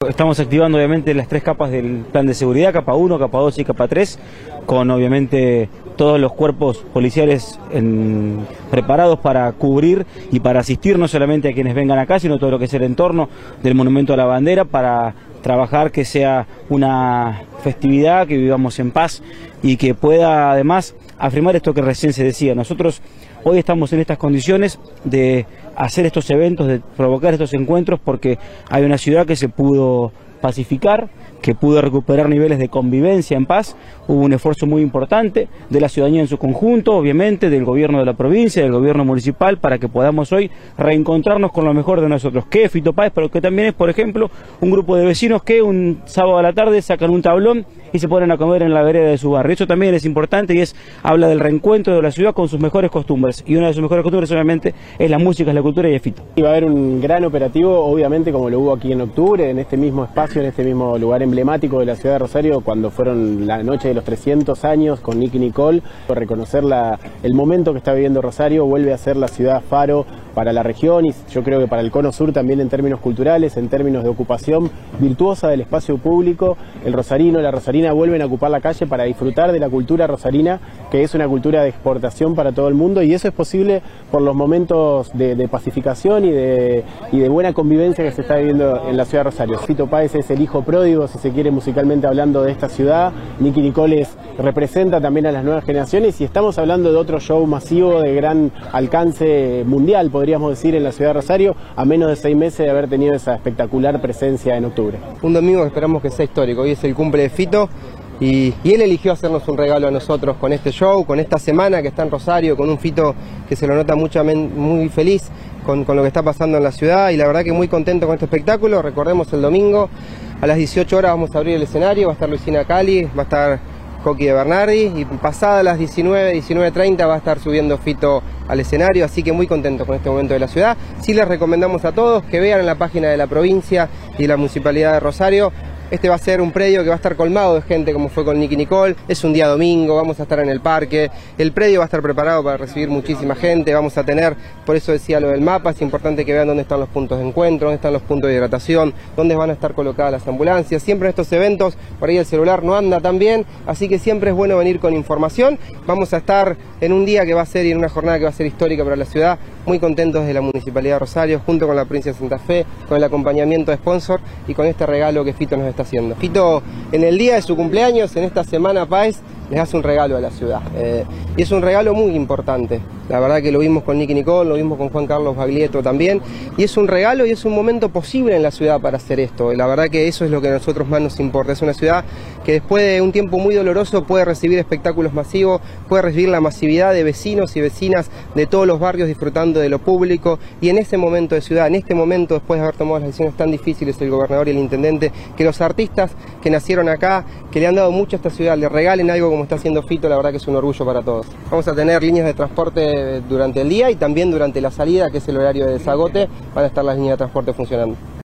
estamos activando obviamente las 3 capas del plan de seguridad, capa 1, capa 2 y capa 3, con obviamente todos los cuerpos policiales preparados para cubrir y para asistir no solamente a quienes vengan acá, sino todo lo que es el entorno del Monumento a la Bandera, para trabajar que sea una festividad, que vivamos en paz y que pueda además afirmar esto que recién se decía. Nosotros hoy estamos en estas condiciones de hacer estos eventos, de provocar estos encuentros, porque hay una ciudad que se pudo pacificar, que pudo recuperar niveles de convivencia en paz. Hubo un esfuerzo muy importante de la ciudadanía en su conjunto, obviamente, del gobierno de la provincia, del gobierno municipal, para que podamos hoy reencontrarnos con lo mejor de nosotros, que es Fito Páez, pero que también es, por ejemplo, un grupo de vecinos que un sábado a la tarde sacan un tablón y se ponen a comer en la vereda de su barrio. Eso también es importante y habla del reencuentro de la ciudad con sus mejores costumbres. Y una de sus mejores costumbres, obviamente, es la música, es la cultura y es Fito. Y va a haber un gran operativo, obviamente, como lo hubo aquí en octubre, en este mismo espacio, en este mismo lugar emblemático de la ciudad de Rosario, cuando fueron la noche de los 300 años con Nicky Nicole. Reconocer el momento que está viviendo Rosario, vuelve a ser la ciudad faro para la región y yo creo que para el Cono Sur también en términos culturales, en términos de ocupación virtuosa del espacio público. El rosarino, la rosarina vuelven a ocupar la calle para disfrutar de la cultura rosarina, que es una cultura de exportación para todo el mundo, y eso es posible por los momentos de pacificación y de buena convivencia que se está viviendo en la ciudad de Rosario. Fito Páez es el hijo pródigo, si se quiere, musicalmente hablando, de esta ciudad. Nicky Nicole representa también a las nuevas generaciones, y estamos hablando de otro show masivo de gran alcance mundial, podríamos decir, en la ciudad de Rosario, a menos de 6 meses de haber tenido esa espectacular presencia en octubre. Un domingo que esperamos que sea histórico. Hoy es el cumple de Fito y él eligió hacernos un regalo a nosotros con este show, con esta semana que está en Rosario, con un Fito que se lo nota muy feliz con lo que está pasando en la ciudad, y la verdad que muy contento con este espectáculo. Recordemos, el domingo a las 18 horas vamos a abrir el escenario, va a estar Luisina Cali, va a estar Coqui de Bernardi, y pasadas las 19:30 va a estar subiendo Fito al escenario, así que muy contento con este momento de la ciudad. Sí, les recomendamos a todos que vean en la página de la provincia y de la Municipalidad de Rosario. Este va a ser un predio que va a estar colmado de gente, como fue con Nicky Nicole. Es un día domingo, vamos a estar en el parque. El predio va a estar preparado para recibir muchísima gente. Vamos a tener, por eso decía lo del mapa, es importante que vean dónde están los puntos de encuentro, dónde están los puntos de hidratación, dónde van a estar colocadas las ambulancias. Siempre en estos eventos, por ahí el celular no anda tan bien, así que siempre es bueno venir con información. Vamos a estar en un día que va a ser, y en una jornada que va a ser histórica para la ciudad, muy contentos de la Municipalidad de Rosario, junto con la provincia de Santa Fe, con el acompañamiento de sponsor y con este regalo que Fito nos está haciendo. Fito, en el día de su cumpleaños, en esta semana Páez, les hace un regalo a la ciudad, y es un regalo muy importante. La verdad que lo vimos con Nicky Nicole, lo vimos con Juan Carlos Baglietto también, y es un regalo y es un momento posible en la ciudad para hacer esto. La verdad que eso es lo que a nosotros más nos importa. Es una ciudad que después de un tiempo muy doloroso puede recibir espectáculos masivos, puede recibir la masividad de vecinos y vecinas de todos los barrios disfrutando de lo público, y en ese momento de ciudad, en este momento, después de haber tomado las decisiones tan difíciles el gobernador y el intendente, que los artistas que nacieron acá, que le han dado mucho a esta ciudad, le regalen algo como está haciendo Fito, la verdad que es un orgullo para todos. Vamos a tener líneas de transporte durante el día y también durante la salida, que es el horario de desagote, van a estar las líneas de transporte funcionando.